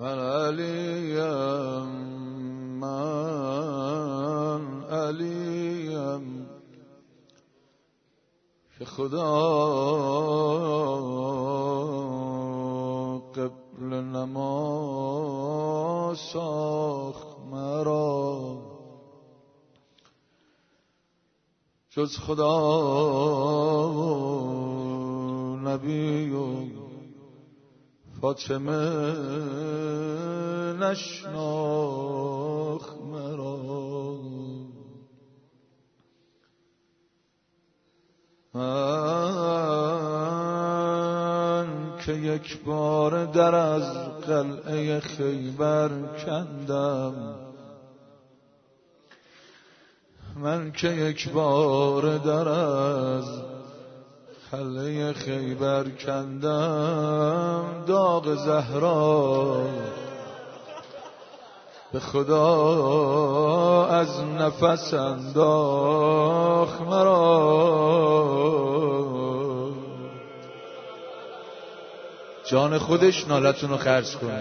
من علیم من علیم که خدا قبل نما ساخت مرا، جز خدا نبی و فاطمه نشناخت مرا. من که یک بار در از قلعه خیبر کندم، من که یک بار در از قلعه خیبر کندم، داغ زهرا به خدا از نفس انداخت مرا. جان خودش نالتون رو خرج کنه.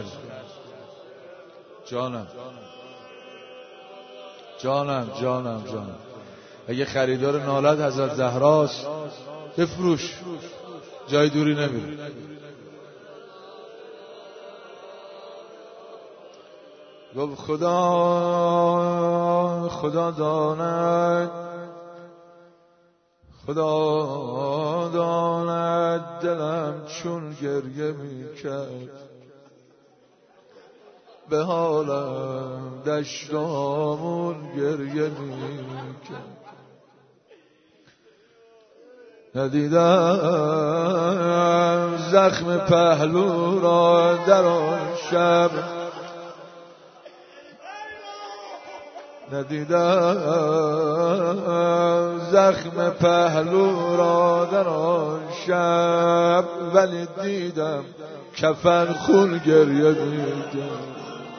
جانم جانم جانم جانم، اگه خریدار نالت حضرت زهراست بفروش، جای دوری نمیره. گفت خدا داند، خدا داند دلم چون گریه میکرد، به حالم دشتامون گریه میکرد. ندیدم زخم پهلو را در آن شب، ندیدم زخم پهلو را در آن شب، ولی دیدم کفن خون گریه میکرد.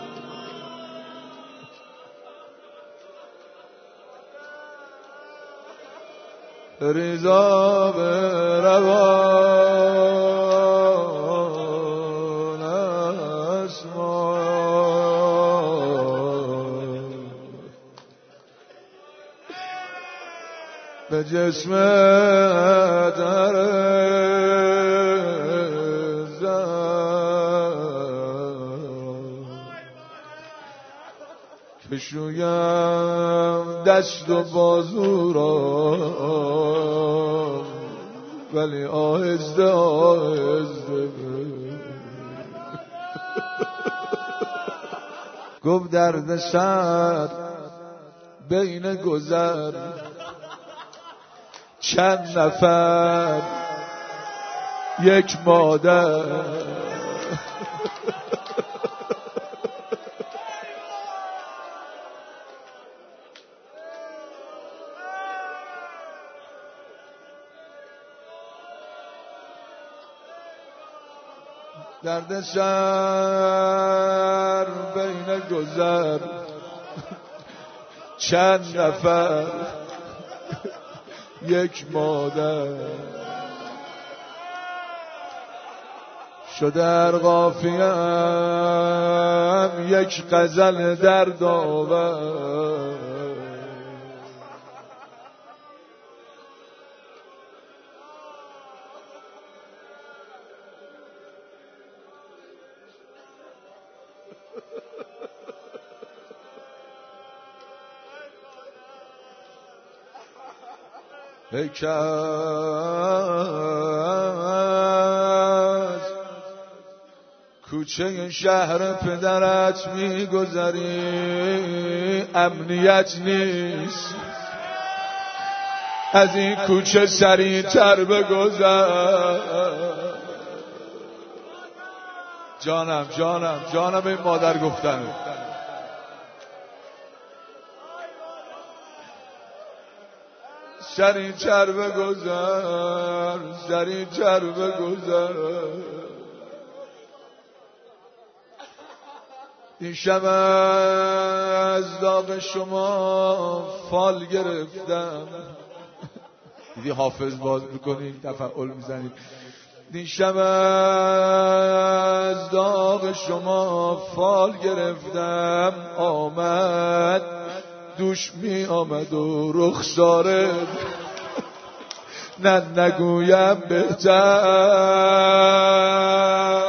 ریزا به روان اسمان، به جسم در کشویم دست و بازو را، ولی آهسته آهسته. گفت درد سر بین گذر چند نفر یک مادر، درد سر بین گذر چند نفر یک مادر، شده در قافیم یک غزل در داور. ای که از کوچه شهر پدرت میگذری امنیت نیست، از این کوچه سریع‌تر بگذر. جانم جانم جانم این مادر گفتنه. سریع‌تر بگذر، سریع‌تر بگذر. این شب از داغ شما فال گرفتم. دیدی حافظ باز میکنی تفعول میزنی. دیشب از داغ شما فال گرفتم، آمد دوش می آمد و رخساره نه نگویم بهتر.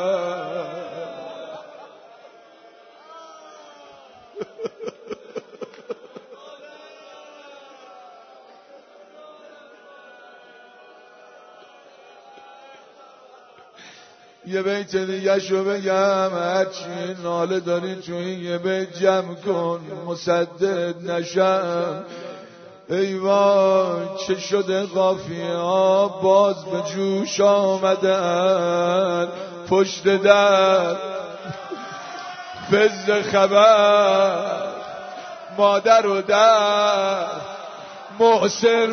یه بیت دیگه شو بگم، هرچی ناله داری تو این یه بیت جمع کن مسدد نشم. ای وای چه شده قافیه ها باز به جوش آمدن، پشت در فز خبر مادر و در معسر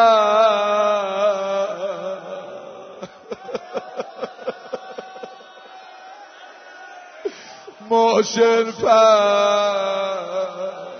پر. معسر پر